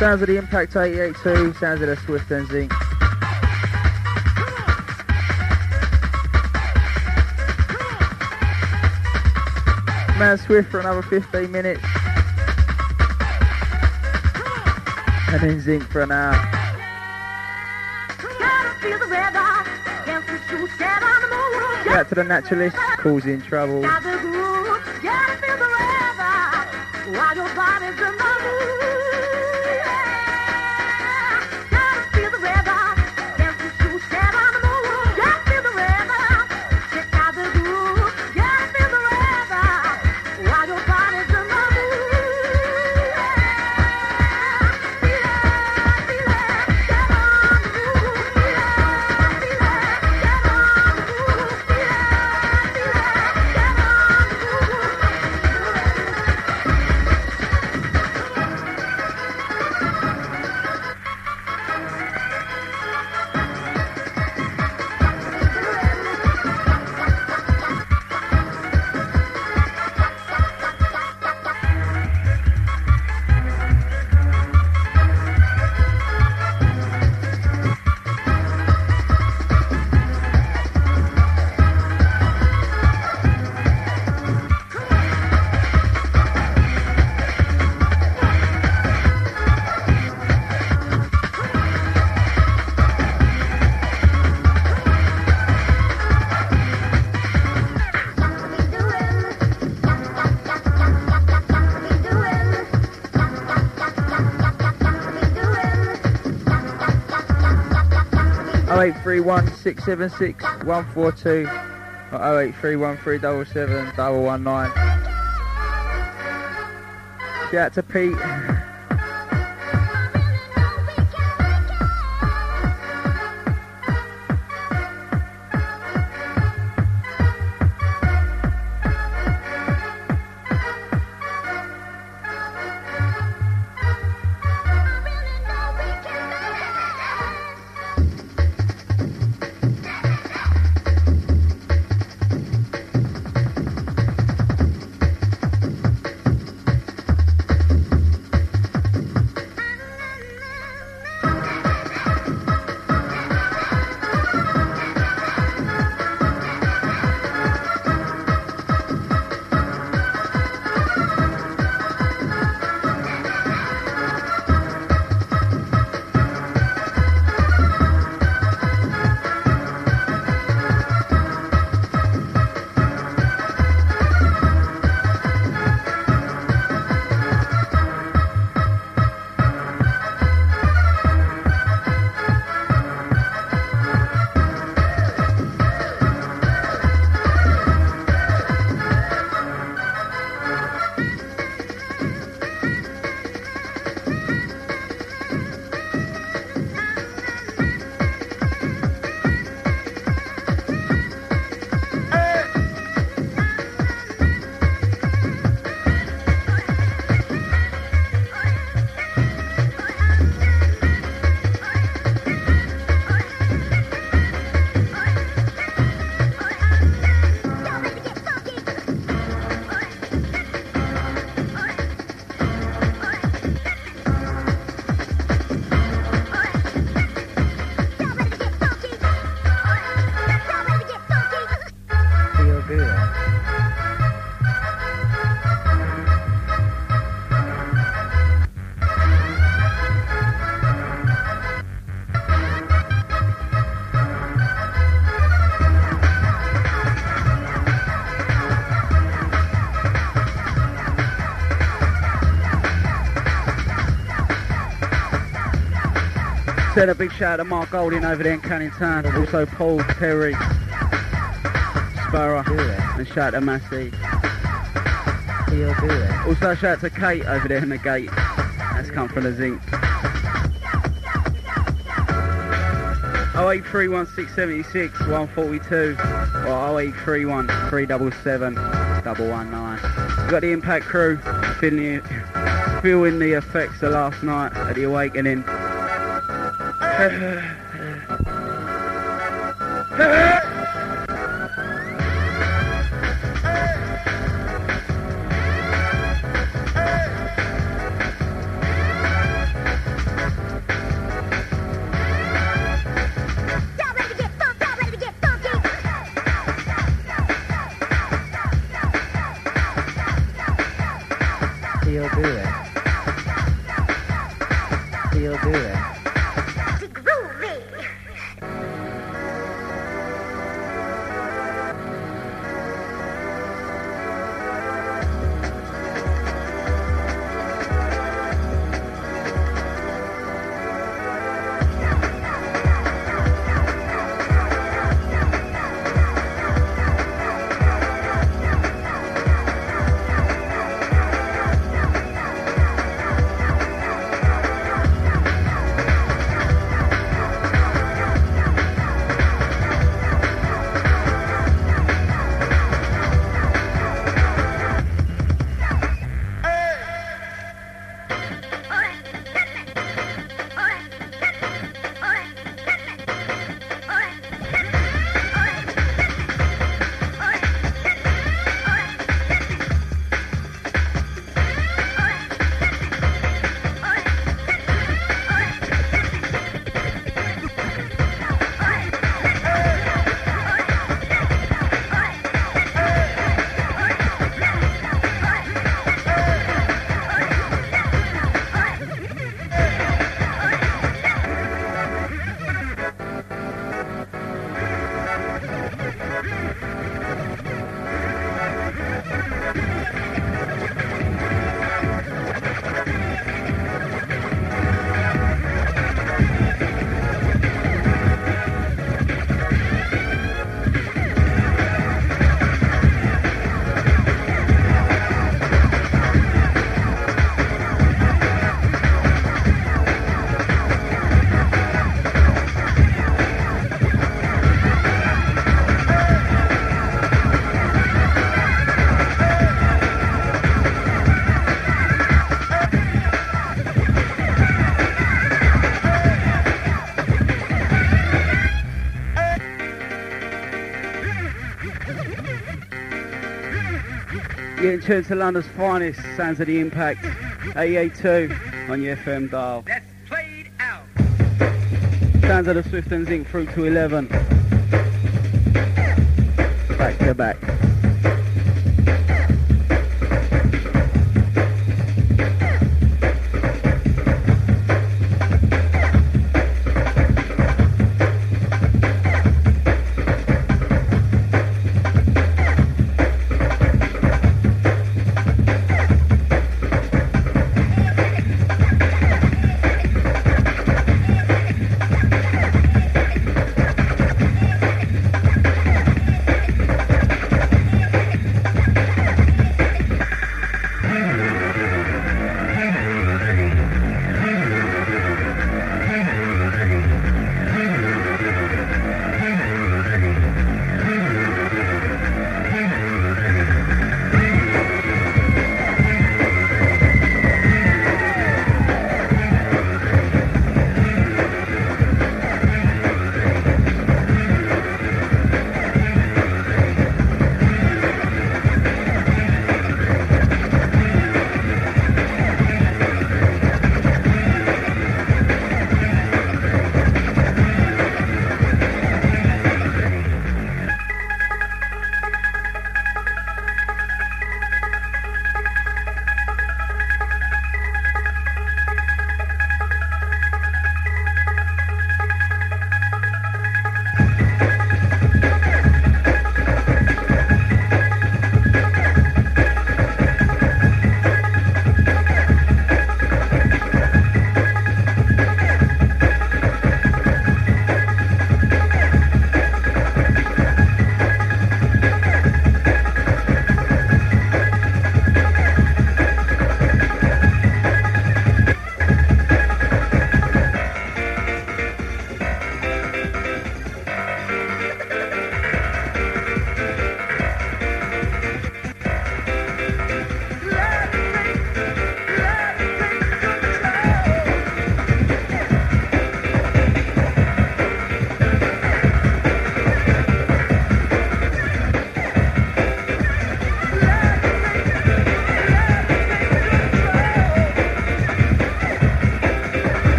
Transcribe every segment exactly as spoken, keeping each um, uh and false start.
Sounds of the Impact eighty-eight two, sounds of the Swift and Zinc. Man Swift for another fifteen minutes. And then Zinc for an hour. Out to the Naturalist, causing trouble. oh eight three one six seven six one four two or oh eight three one three seven seven one one nine. Shout out to Pete. Send a big shout out to Mark Golding over there in Canning Town. Also Paul, Terry, Sparrow, and shout out to Massey. Also shout out to Kate over there in the gate. That's come from the Zinc. oh eight three one six seven six one four two or oh eight three one three seven seven one one nine. We've got the Impact crew feeling, feeling the effects of last night at the Awakening. you'll do that. Getting tuned to London's finest, sounds of the Impact, eighty-eight point two on your F M dial. That's played out. Sounds of the Swift and Zinc through to eleven. Back to back.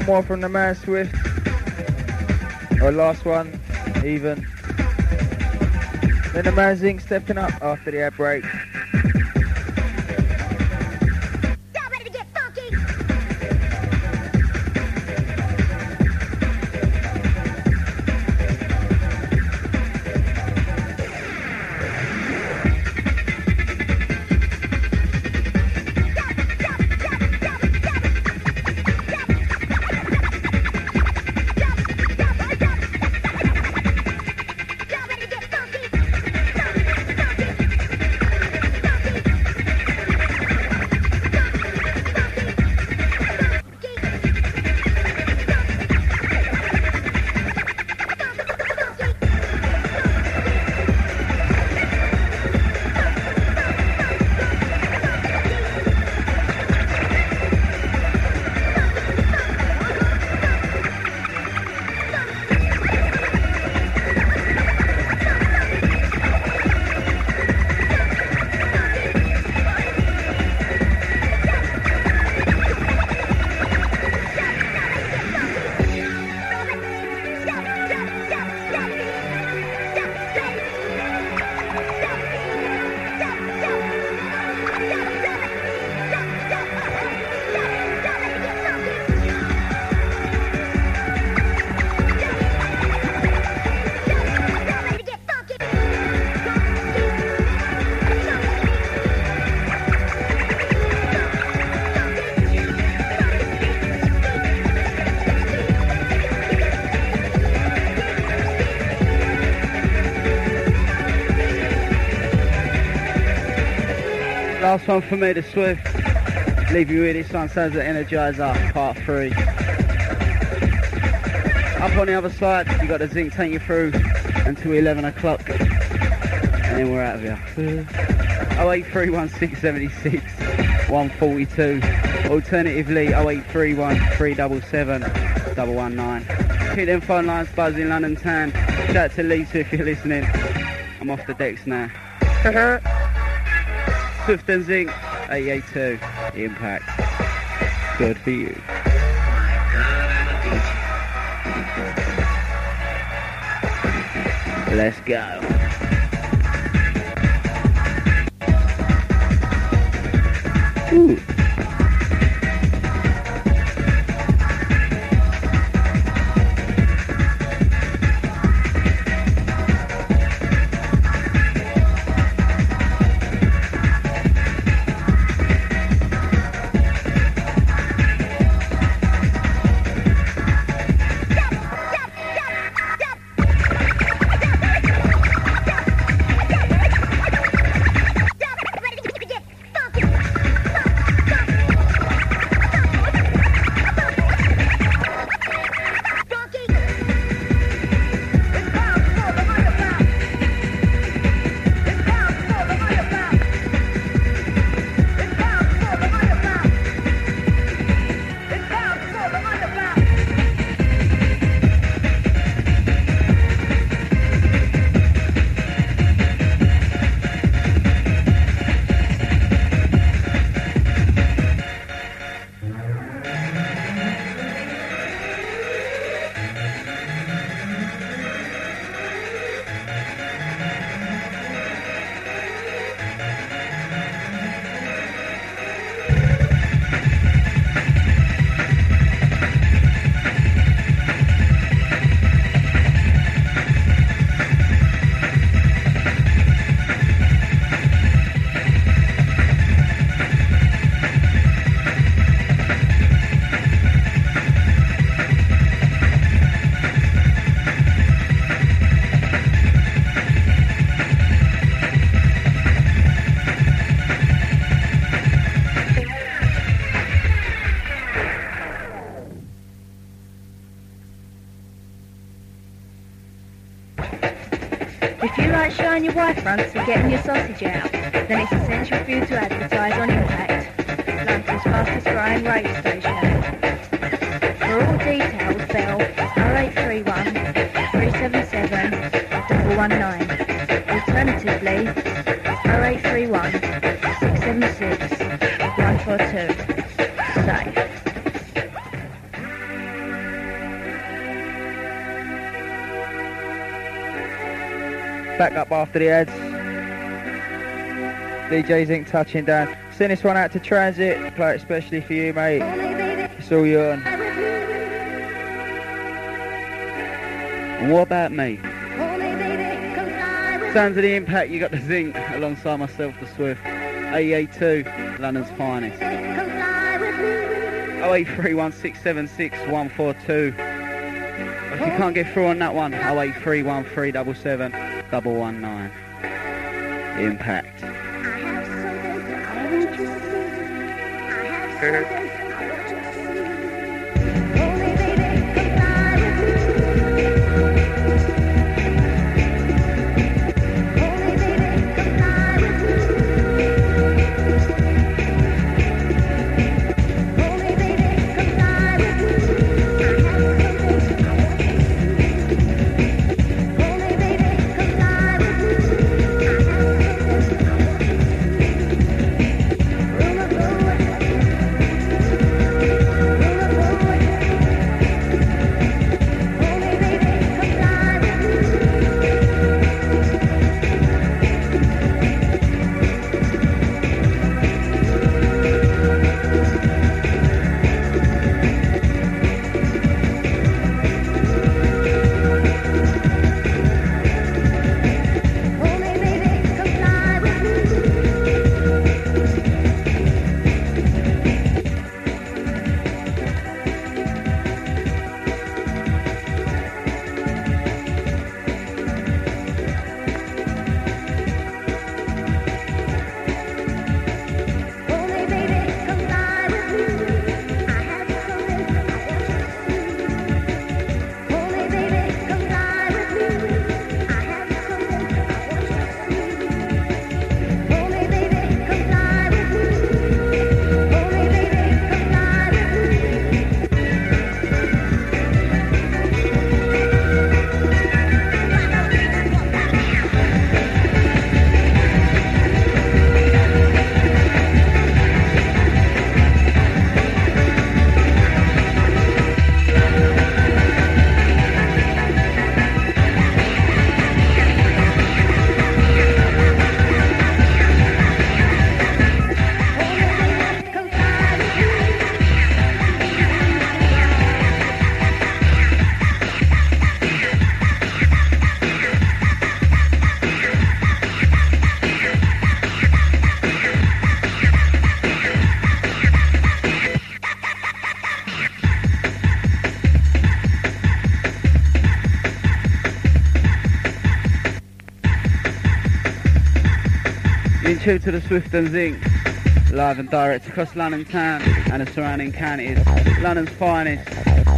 more from the man Swift. Or last one, even. Then the man Zing stepping up after the ad break. Last one for me, the Swift. Leave you with this one, sounds like Energizer, part three. Up on the other side, you got the Zinc take you through until eleven o'clock. And then we're out of here. oh eight three one six seven six one four two. Alternatively, oh eight three one three seven seven one one nine. Keep them phone lines buzzing, London town. Shout out to Lisa if you're listening. I'm off the decks now. Swift and Zinc, eight eight two, Impact. Good for you. Let's go. Ooh. If you like showing your wife fronts and getting your sausage out, then it's essential for you to advertise on Impact, London's fastest growing radio station. For all details, bell oh eight three one three seven seven one one nine. Alternatively, oh eight three one six seven six one four two. Safe. Back up after the ads. D J Zinc touching down. Send this one out to Transit. Play it especially for you, mate. It's all you on. And what about me? Sounds of the Impact, you got the Zinc alongside myself, the Swift. eighty-eight two, London's finest. oh eight three one six seven six one four two. If you can't get through on that one, oh eight three one three seven seven one one nine. Impact. In tune to the Swift and Zinc, live and direct across London town and the surrounding counties. London's finest.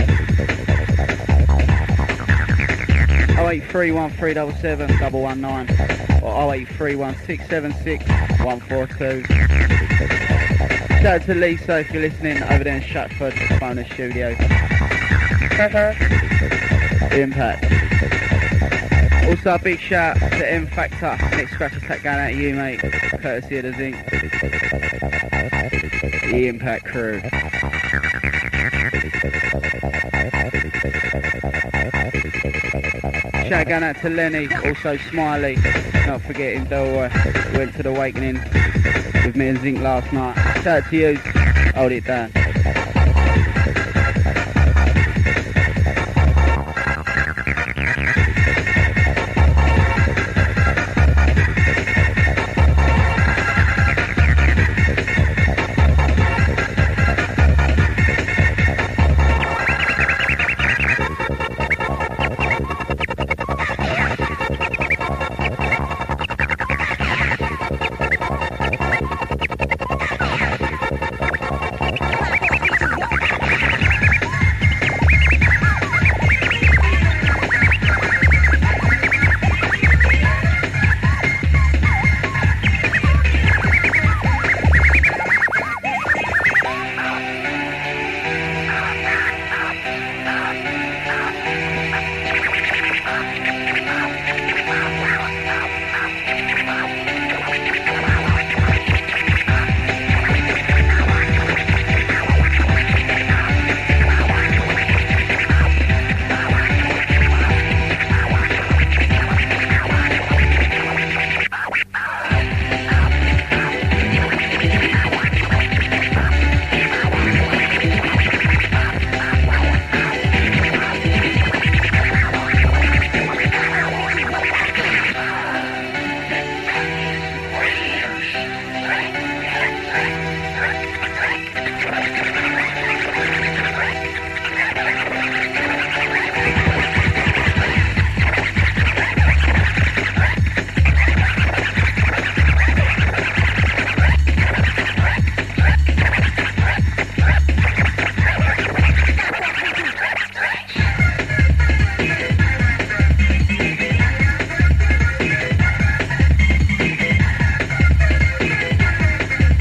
oh eight three one three seven seven one one nine or oh eight three one six seven six one four two. Shout out to Lisa if you're listening over there in Stratford, bonus studio. Impact. Also a big shout to M Factor, next scratch attack going out to you, mate, courtesy of the Zinc. The Impact crew. Shout going out to Lenny, also Smiley, not forgetting Delroy, went to the Awakening with me and Zinc last night. Shout out to you, hold it down.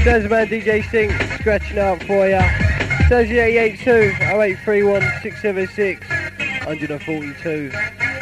Jazzman D J Sync scratching out for ya. Says eight eight two oh eight three one six seven six one four two.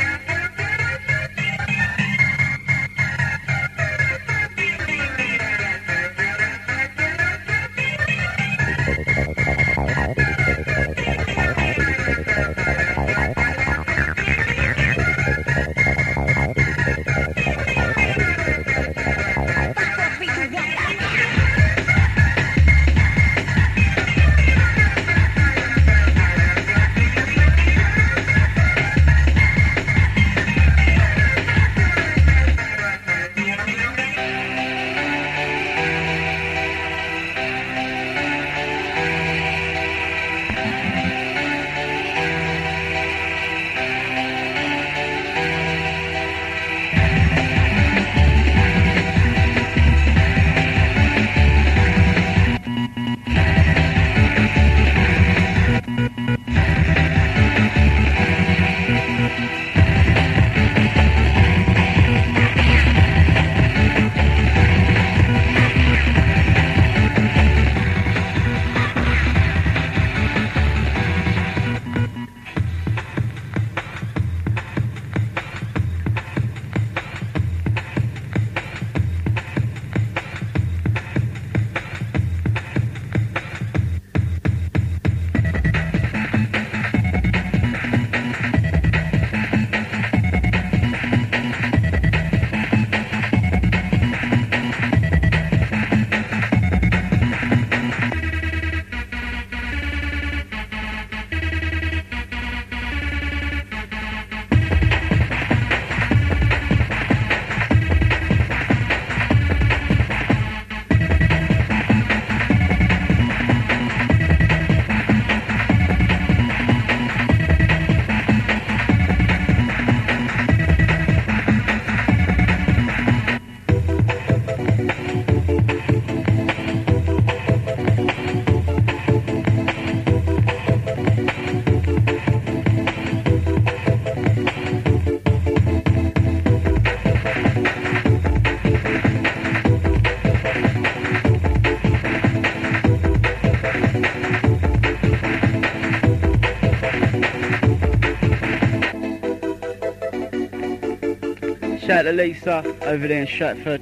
Shout out to Lisa over there in Stratford.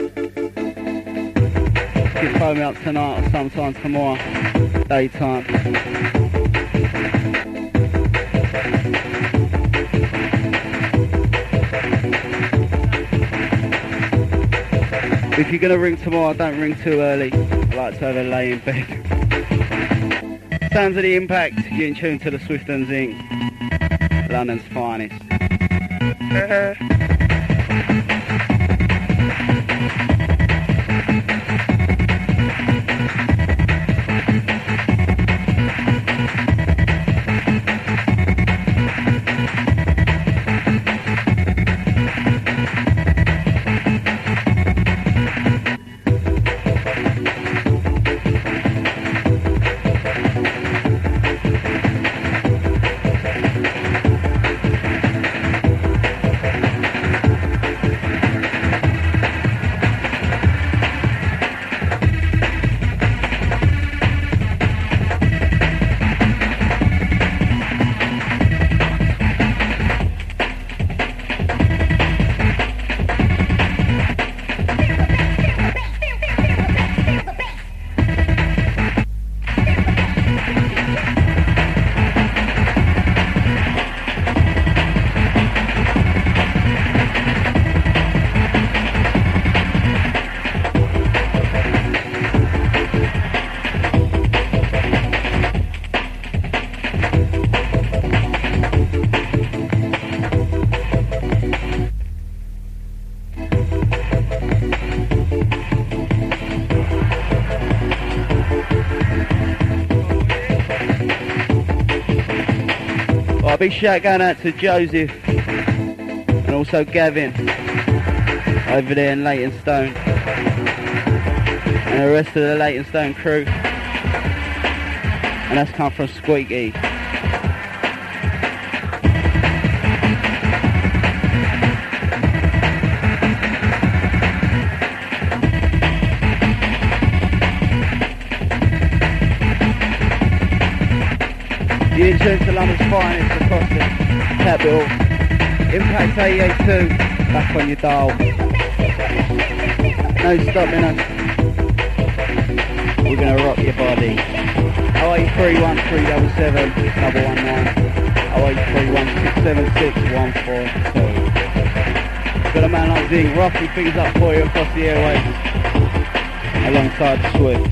Keep phone me up tonight or sometime tomorrow, daytime. If you're gonna ring tomorrow, don't ring too early. I like to have a lay in bed. Sounds of the Impact, you're in tune to the Swift and Zing, London's finest. Big shout going out to Joseph and also Gavin over there in Leytonstone and the rest of the Leytonstone crew, and that's come from Squeaky. to London's finest across the capital. Impact eighty-eight point two, back on your dial. No stopping us. We're going to rock your body. oh eight three one three seven seven one one nine. oh eight three one six seven six one four two. Got a man like Zing rocking things up for you across the airwaves. Alongside Swift.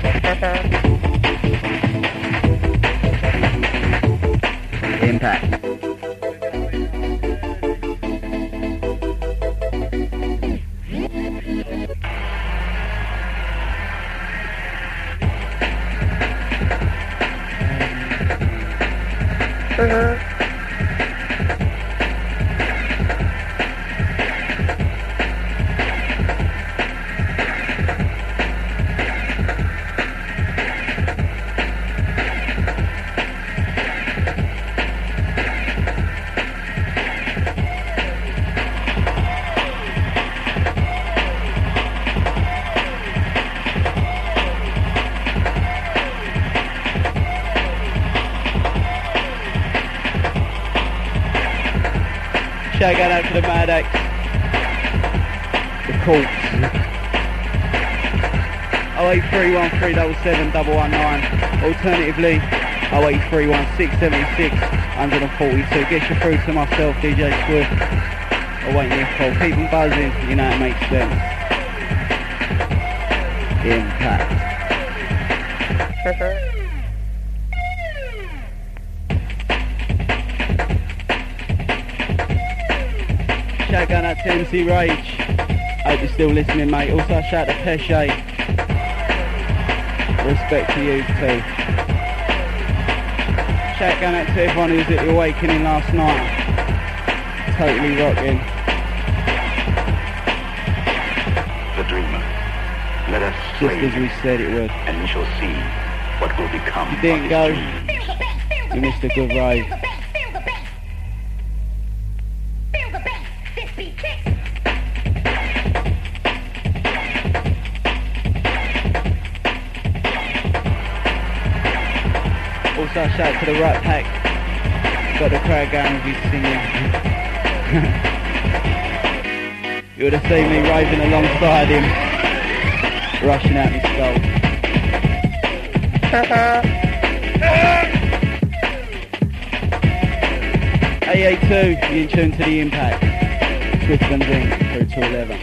Impact. Uh-huh. Shout out to the Mad Axe, the Corpse. oh eight three one three seven seven one one nine. Alternatively, oh eight three one six seven six one four two. Gets you through to myself, D J Swift. Awaiting your call. Keep them buzzing, you know it makes sense. Impact. Shout out to M C Rage. Hope you're still listening, mate. Also shout to Pesce. Respect to you too. Shout out to everyone who was at the Awakening last night. Totally rocking. The dreamer. Let us Just slay as we said it would. and we shall see what will become You didn't of go. his dreams. You missed a good rave. Also shout to the Rat Pack. Got the crowd going with his singing. You would have seen me raving alongside him, rushing out his skull. eight eight two, you in tune to the Impact. Swift and Zing through to eleven.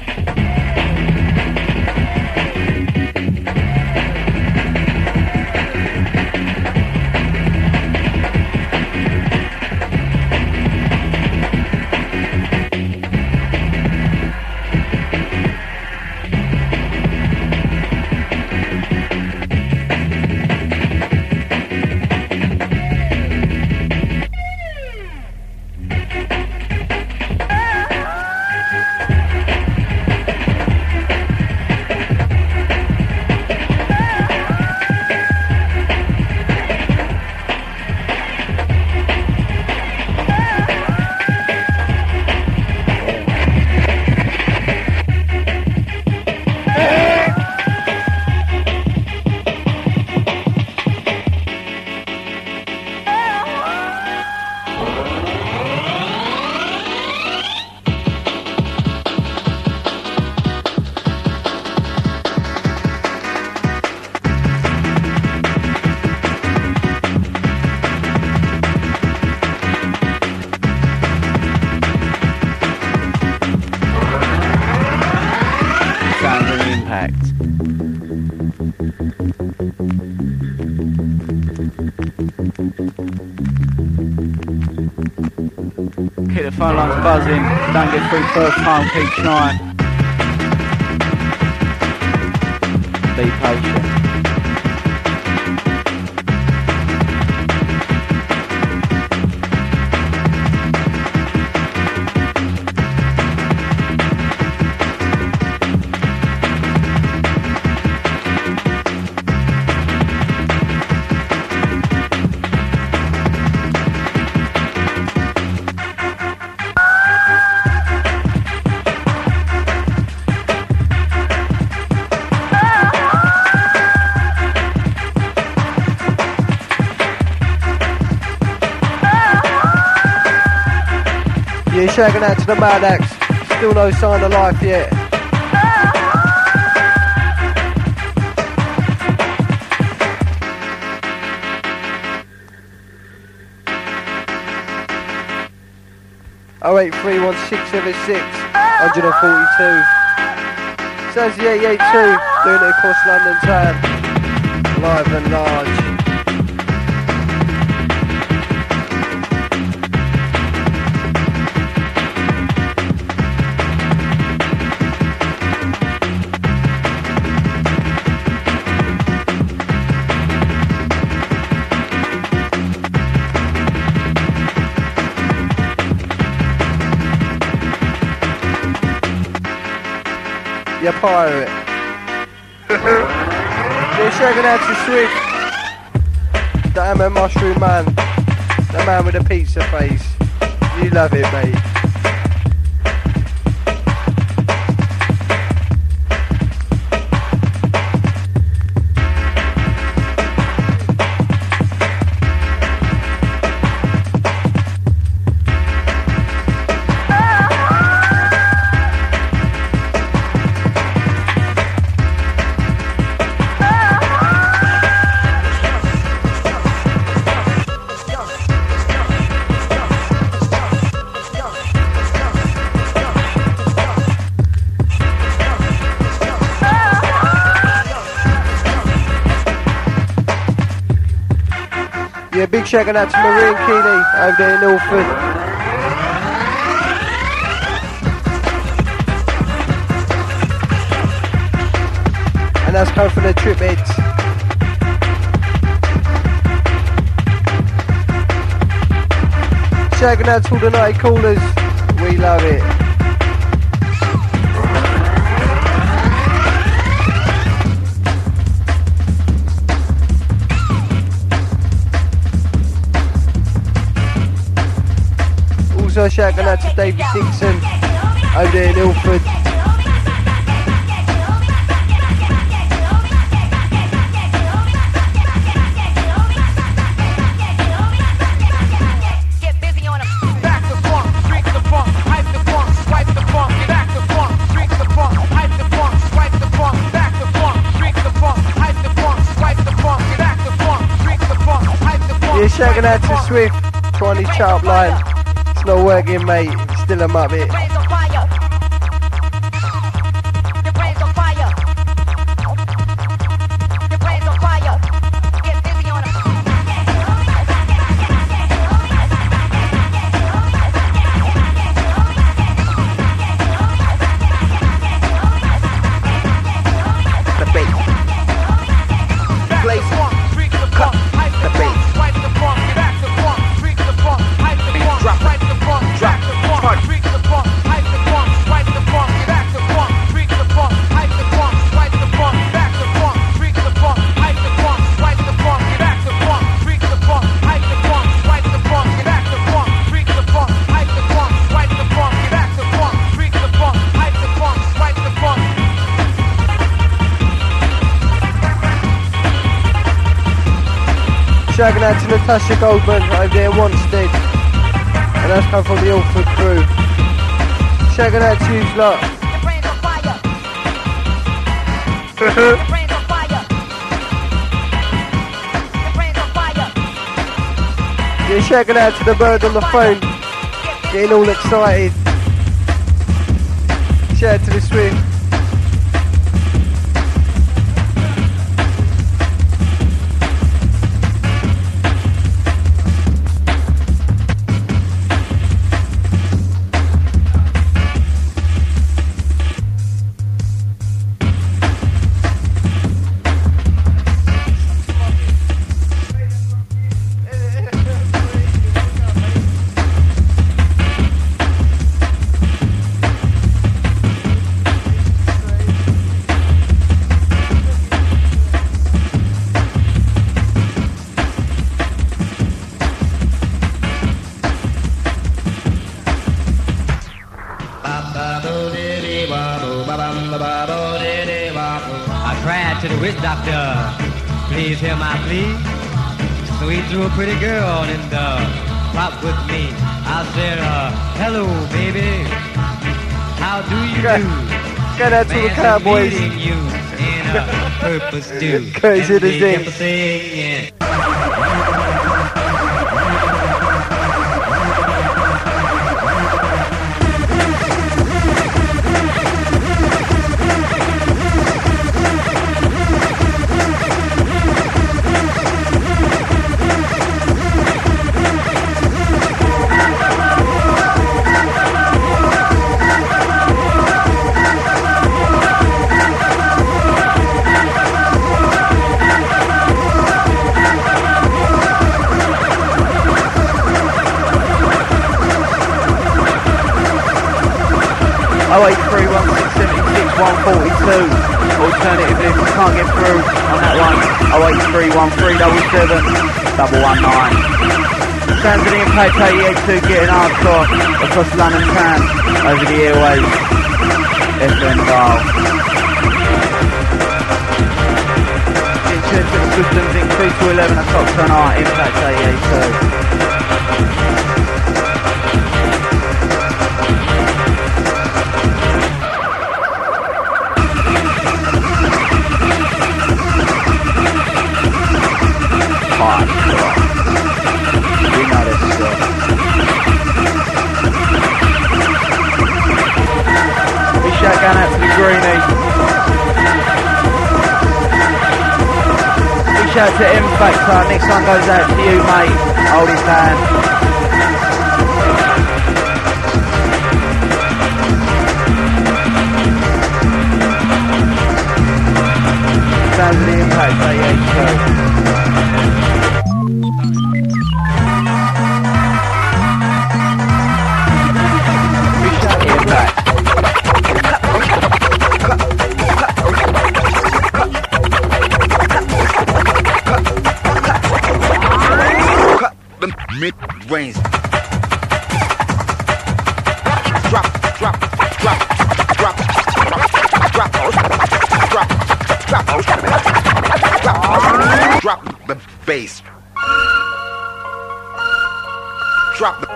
Keep the phone lines buzzing. Don't get through first time, keep trying. Be patient. Yeah, shagging out to the Mad Axe. Still no sign of life yet. oh eight three one six seven six one four two. Sounds the eight eight two, doing it across London town. Live and large. You pirate. You're shaking out to Swift. The Hammer Mushroom Man. The man with the pizza face. You love it, mate. Yeah, big shout out to Marie and Keeley over there in Ilford. And that's coming from the Trip Heads. Shouting out to all the night callers. We love it. Also shouting out to David Dixon over there in Ilford. Yeah, shouting out to Swift, trying his sharp line. It's not working, mate. Still a muppet. Shouting out to Natasha Goldman over there in Wanstead. And that's come from the Ilford crew. Shouting out to you lot. Yeah, shouting out to the bird on the phone. Getting all excited. Shout out to the Swift. Please hear my plea. So he drew a pretty girl in the pop with me. I said, uh, hello, baby. How do you Go- do? Go down to the Fancy Cowboys. meeting you in a purple stew. Goes And in the they zing. kept singing. oh eight three one six seven six one four two. Alternatively, if you can't get through on that one, oh eight three one three seven seven, one one nine. Sounds of the Impact eighty-eight two getting hardcore across London town over the airwaves. F M dial. Getting tuned to the systems in three to eleven o'clock tonight, Impact eighty-eight two. We know this stuff. Big shout going out to the Greenies. Big shout to M Factor. Next one goes out to you, mate. Hold his hand. Sounds of the Impact eighty-eight two. Mid-range. Drop, drop, drop, drop, drop, drop, drop, drop, drop, drop the bass. Drop the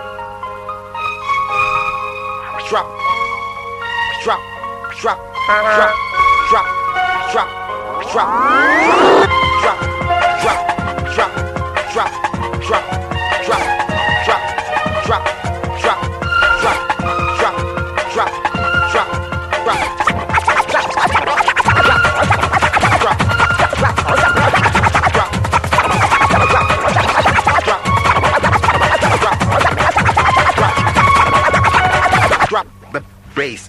drop, drop, drop, drop, drop, drop, drop, drop, drop, drop, drop, drop. Drop, drop, drop, drop, drop, drop, drop, drop, drop the bass.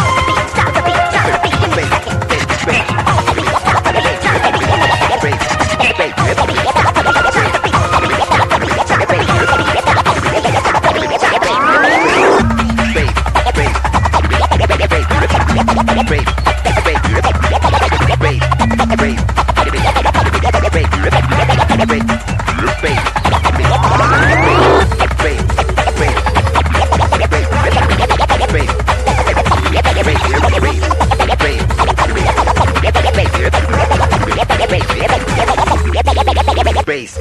Bass.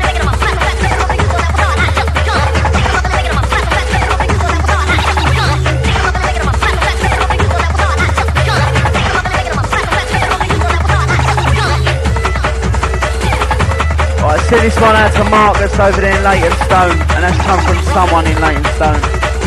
Alright, send this one out to Mark that's over there in Leytonstone, and that's come from someone in Leytonstone.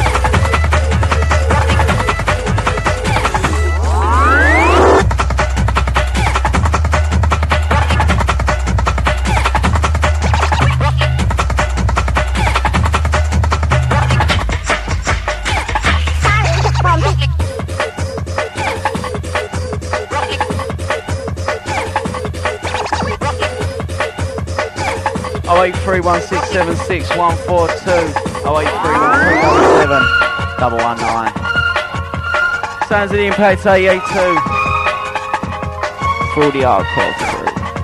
oh eight three one six seven six one four two, oh eight three one three seven seven, one one nine. Sounds of the Impact eighty-eight two. For the hardcore crew.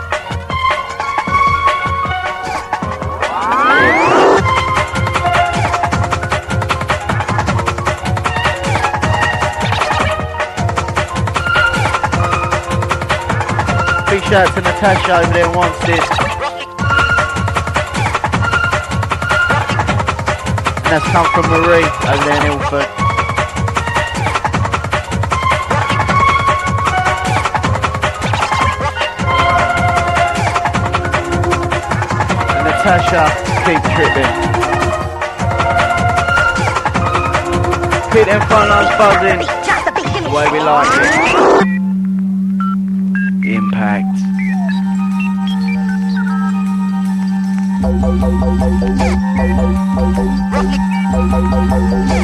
Big shout out to Natasha over there who wants this. that's come from Marie over there in Ilford. And Natasha, keep tripping. Keep them phone lines buzzing. The way we like it. Impact. Rock it.